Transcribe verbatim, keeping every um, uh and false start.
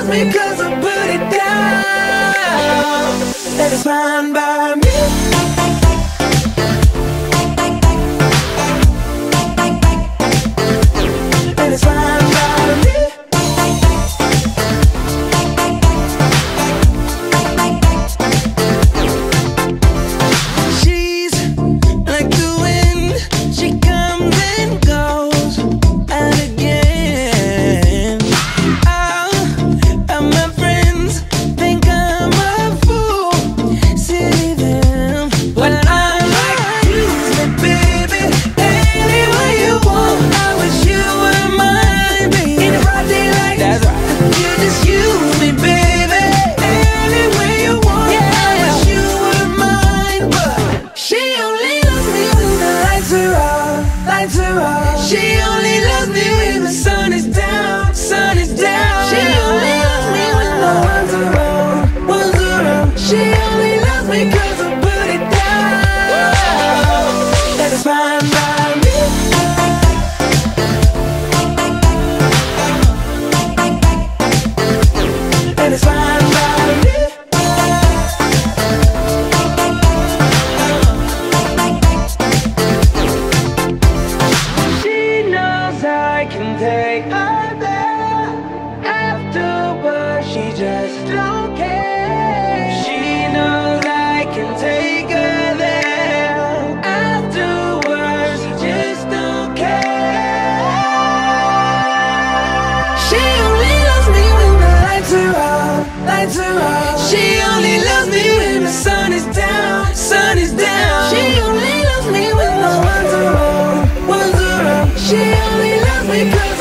loves me 'cause I put it down, and it's fine by me. And it's fine by me. She's like the wind, she comes and goes, and again. All of my friends think I'm a fool, see them, but I'm like, use me, baby, anywhere you want. I wish you were mine, baby. In the broad daylight, that's right. You just use me, baby, anywhere you want. Yeah. I wish you were mine, but she only loves me when the lights are off, lights are off. She only loves me when the sun is down, sun is down. She only loves me when no one's around, one's around. She only loves me 'cause I put it down, and it's fine by me. And it's fine by me. She knows I can take her there. Afterwards, she just don't care. She knows I can take her there. Afterwards, she just don't care. She only loves me when the lights are off, lights are off. She only loves me when the sun is down, sun is down. She only loves me when no one's around, one's around. She only loves me 'cause